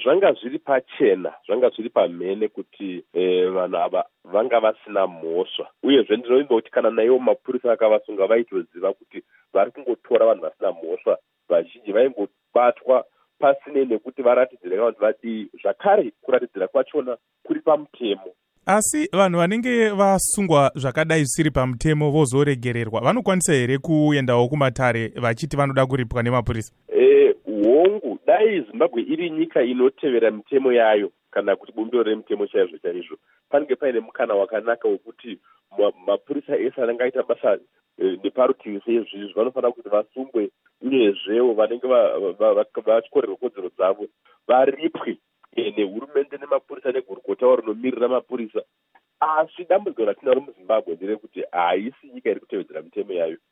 zvanga zviri pachena, zvanga zviri pamhene kuti vanhu ava vanga vasina mhosva. Uyezve ndinoimba kuti kana naivo mapurisa akavasunga vaitoziva kuti vari kungotora vanhu vasina mhosva, vazhinji vaingobatwa pasine nekuti varatidzire kuti vadii, zvakare kuratidzira kwachona kuri pamutemo. Asi vanhu vanenge vasungwa zvakadai zvisiri pamutemo vozoregererwa vanokwanisa here kuendawo kumatare vachiti vanoda kuripwa nemapurisa? Hongu, dai Zimbabwe iri nyika inotevera mitemo yayo kana kuti bumbiro remutemo chaizvo chaizvo, panenge paine mukana wakanaka wekuti mapurisa ese anenge aita basa neparutivi sezvizvi vanofanira kuti vasungwe, uyezvewo vanenge vachikorerwa kodzero dzavo varipwe nehurumende nemapurisa negurukota rinomirira mapurisa. Asi dambudziko ratinaro muZimbabwe nderekuti haisi nyika iri kutevedzera mitemo yayo.